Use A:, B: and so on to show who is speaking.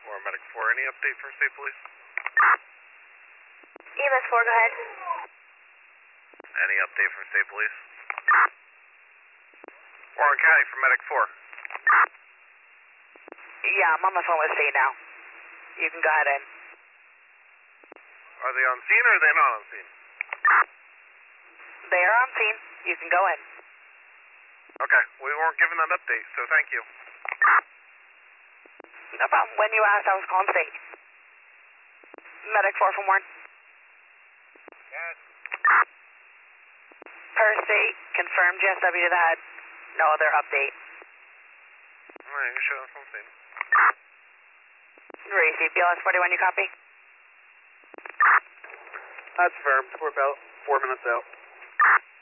A: Or Medic 4, any update from State Police?
B: EMS 4, go ahead.
A: Any update from State Police? Warren County from Medic 4.
C: Yeah, I'm on the phone with State now. You can go ahead in.
A: Are they on scene or are they not on scene?
C: They are on scene. You can go in.
A: Okay, we weren't given that update, so thank you.
C: No problem. When you asked, I was calling State. Medic 4 from Warren.
A: Yes.
C: Per State, confirmed GSW to that. No other update.
A: Alright, you show us on scene.
C: Racy, BLS 41, you copy?
D: That's firm. We're about 4 minutes out.